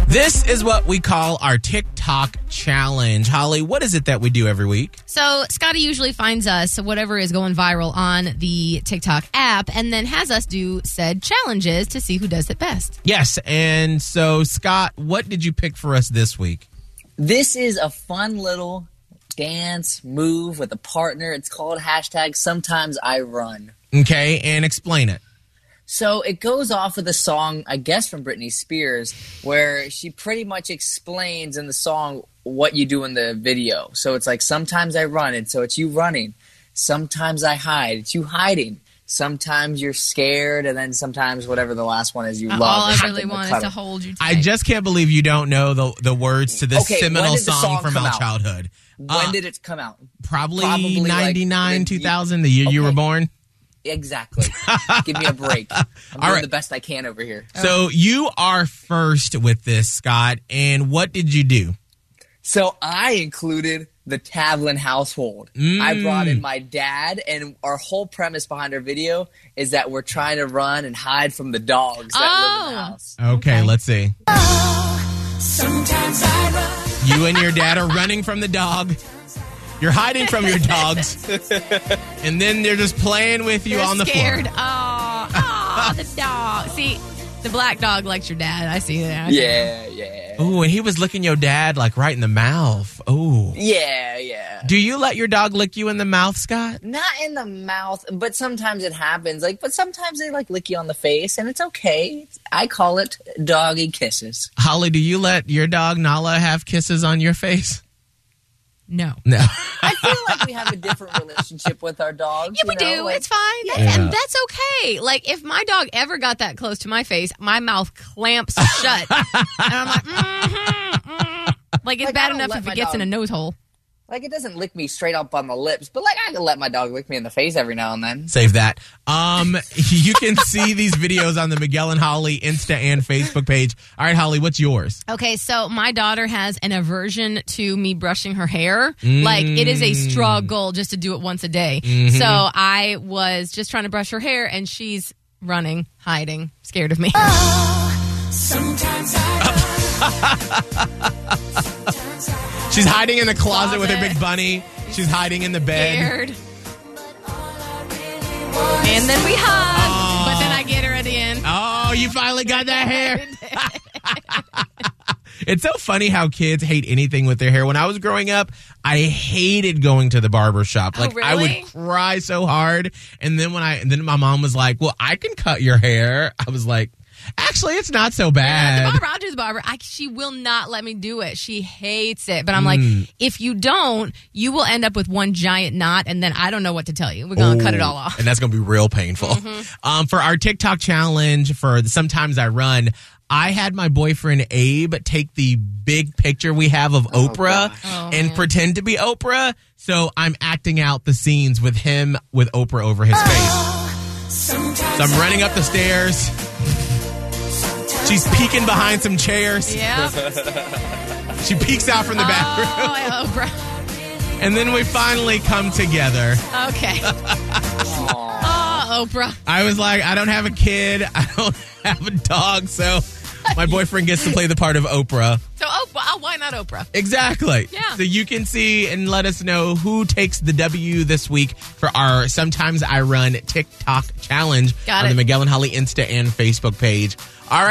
This is what we call our TikTok challenge. Holly, what is it that we do every week? So Scotty usually finds us whatever is going viral on the TikTok app and then has us do said challenges to see who does it best. Yes, and so Scott, what did you pick for us this week? This is a fun little dance move with a partner. It's called #SometimeSIRun. Okay, and explain it. So it goes off of the song, I guess, from Britney Spears, where she pretty much explains in the song what you do in the video. So it's like, sometimes I run, and so it's you running. Sometimes I hide, it's you hiding. Sometimes you're scared, and then sometimes whatever the last one is, you love. All I really want is to hold you tight. I just can't believe you don't know the words to this seminal song from our childhood. When did it come out? Probably 99, 2000, the year you were born. Exactly. Give me a break. I'm doing the best I can over here. So you are first with this, Scott, and what did you do? So I included the Tavlin household. I brought in my dad, and our whole premise behind our video is that we're trying to run and hide from the dogs that live in the house. Okay, let's see. Sometimes I run. You and your dad are running from the dog. You're hiding from your dogs. And then they're just playing with you on the scared. floor. Oh, the dog. See, the black dog likes your dad. I see that. Yeah. Oh, and he was licking your dad like right in the mouth. Oh. Yeah. Do you let your dog lick you in the mouth, Scott? Not in the mouth, but sometimes it happens. But sometimes they lick you on the face, and it's okay. I call it doggy kisses. Holly, do you let your dog Nala have kisses on your face? No. I feel like we have a different relationship with our dogs. Yeah, we do. It's fine. Yeah. And that's okay. Like, if my dog ever got that close to my face, my mouth clamps shut. And I'm like, Like, it's bad enough if it gets in a nose hole. Like, it doesn't lick me straight up on the lips, but, like, I can let my dog lick me in the face every now and then. Save that. You can see these videos on the Miguel and Holly Insta and Facebook page. All right, Holly, what's yours? Okay, so my daughter has an aversion to me brushing her hair. Like, it is a struggle just to do it once a day. So I was just trying to brush her hair, and she's running, hiding, scared of me. Sometimes I She's hiding in the closet with her big bunny. She's hiding in the bed. Scared. And then we hug, but then I get her at the end. Oh, you finally got that hair. It's so funny how kids hate anything with their hair. When I was growing up, I hated going to the barber shop. Like, really? I would cry so hard. And then my mom was like, well, I can cut your hair. I was like, actually, it's not so bad. Yeah, Bob Rogers' barber, she will not let me do it. She hates it. But I'm like, if you don't, you will end up with one giant knot, and then I don't know what to tell you. We're going to cut it all off. And that's going to be real painful. For our TikTok challenge for Sometimes I Run, I had my boyfriend Abe take the big picture we have of Oprah and pretend to be Oprah. So I'm acting out the scenes with him with Oprah over his face. So I'm running up the stairs. She's peeking behind some chairs. Yeah. She peeks out from the bathroom. Oh, Oprah. And then we finally come together. Okay. Oh, Oprah. I was like, I don't have a kid. I don't have a dog. So my boyfriend gets to play the part of Oprah. So, why not Oprah? Exactly. Yeah. So you can see and let us know who takes the W this week for our Sometimes I Run TikTok challenge on the Miguel and Holly Insta and Facebook page. All right.